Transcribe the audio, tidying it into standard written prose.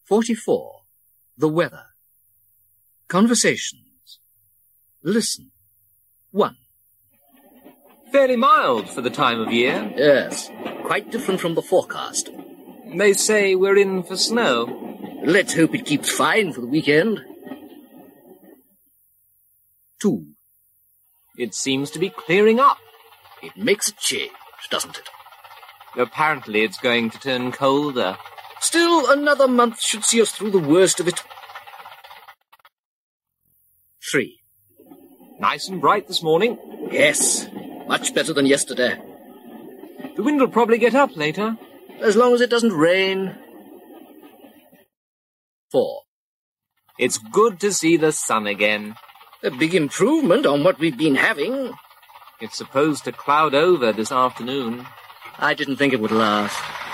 44. The weather. Conversations. Listen. 1. Fairly mild for the time of year. Yes, quite different from the forecast. They say we're in for snow. Let's hope it keeps fine for the weekend. 2. It seems to be clearing up. It makes a change, doesn't it? Apparently it's going to turn colder. Still, another month should see us through the worst of it. 3. Nice and bright this morning. Yes, much better than yesterday. The wind will probably get up later. As long as it doesn't rain. 4. It's good to see the sun again. A big improvement on what we've been having. It's supposed to cloud over this afternoon. I didn't think it would last.